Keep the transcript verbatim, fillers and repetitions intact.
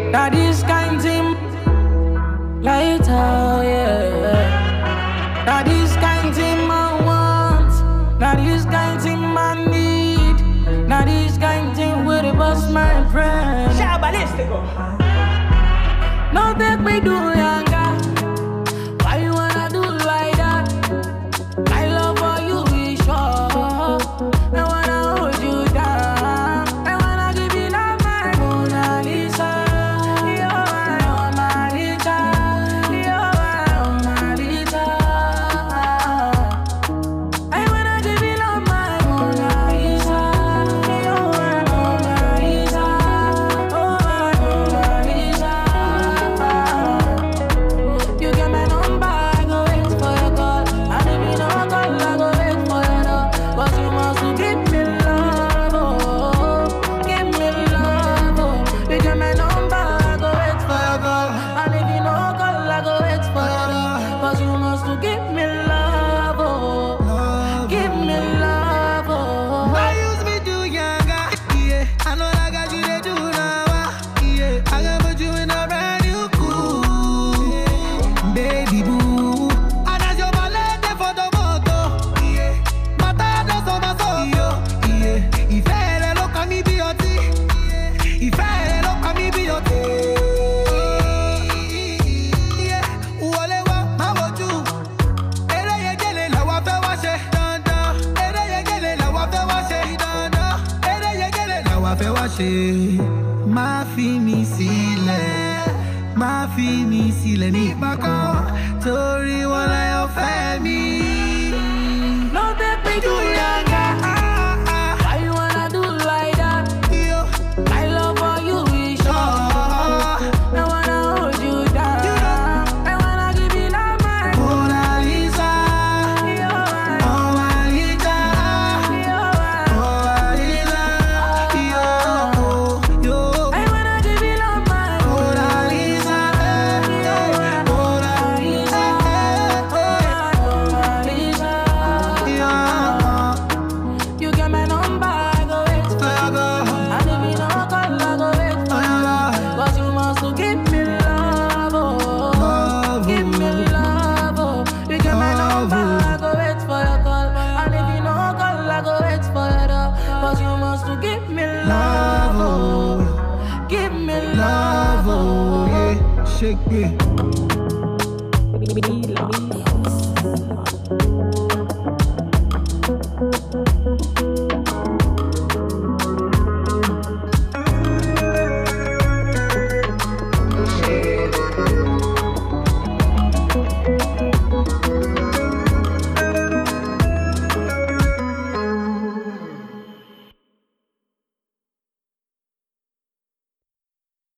Now this kind thing, lighter, yeah. Now this kind thing I want. Now this kind thing I need. Now this kind thing with it bust my friend. Shabalistico. No take me do younger. Why you wanna do like that? My love for you is sure. I wanna hold you down. I wanna give you love, my Mona Lisa. You're my Mona Lisa. You're my Mona Lisa. I wanna give you love, my Mona Lisa. You're my Mona Lisa. Oh, my Mona Lisa. You get my number, I go wait for your call. And if you don't call, I go wait for your door. But you must give me love, oh, give me love, oh. You get my number, I go wait for your call. And if you don't call, I go wait for your door. But you must give me love, oh, give me love, oh. I used me do younger, yeah. I know I got you to do now, yeah. I can put you in a brand new cool, baby boo. And as your ballet for the moto, yeah. Mata does on my soul, yeah. If I look at me, be your tea. If I look at me, be your tea. Yeah, wale wa ma woju. Ere ye gele la wa fe wa se dandan. Ere ye gele la wa fe wa se dandan. Ere ye gele la wa fe wa se. Ma fi mi sílẹ̀, ma fi mi sílẹ̀ nígbà kan. Torí wọn láyọ̀ fẹ́ mi. No take me do younger. Why you wanna do like that? Yo, My love for you is sure. I wanna hold you down. I wanna give you love, my Mona Lisa, You're my Mona Lisa, You're my Mona Lisa, yo, yo. I wanna give you love, my Mona Lisa, Mona Lisa, Mona Lisa. yeah. You get my number, I go wait for you. And if you don't call, I go wait for you. But you must give me love, oh, give me love, oh. You get my number, I go wait for your call. And if you don't call, I go wait for your door. But you must give me love, oh, give me love, Love, oh. oh, yeah. Shake me. Love.